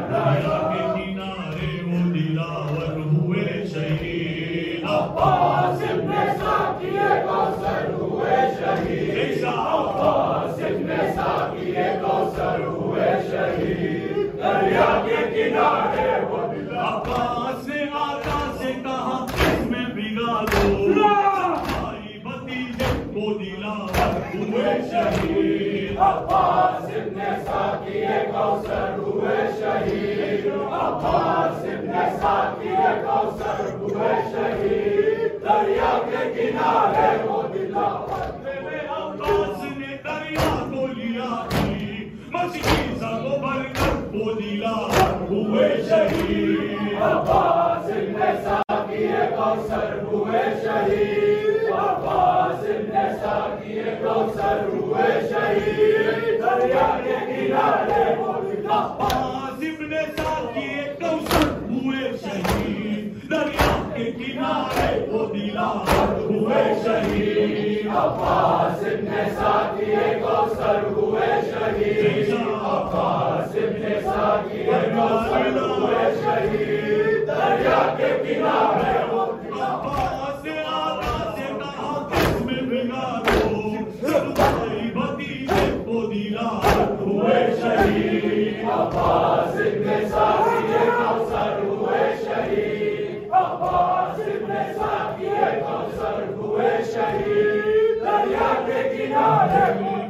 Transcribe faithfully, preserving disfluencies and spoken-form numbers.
دریا کے کنارے وہ دلاور ہوئے شہید عباس ابن ساقی کوثر ہوئے شہید عباس ابن ساقی کوثر ہوئے شہید دریا کے کنارے وہ دلاور عباس نے آقا سے کہا اس میں بھگا دو بھائی بھتیجے وہ دلاور ہوئے شہید عباس ابن ساقی کوثر ہوئے شہید عباس ابن ساقی کوثر ہوئے شہید دریا کے کنارے وہ دلاور عباس نے دریا کو لیا تھی مشکیزہ کو بھر کر وہ دلاور ہوئے شہید عباس ابن ساقی کوثر ہوئے شہید عباس ابن ساقی کوثر ہوئے شہید دریا کے کنارے وہ عباس ابن ساقی کوثر ہوئے شہید دریا کے کنارے وہ دلاور ہوئے شہید عباس ابن ساقی کوثر ہوئے شہید عباس ابن ساقی کوثر ہوئے شہید دریا کے کنارے وہ عباس نے آقا سے کہا کس میں بھگا دو بھائی بھتیجے وہ دلاور ہوئے شہید عباس ابن ساقی کوثر ہوئے شہید عباس ابن ساقی کوثر ہوئے شہید دریا کے کنارے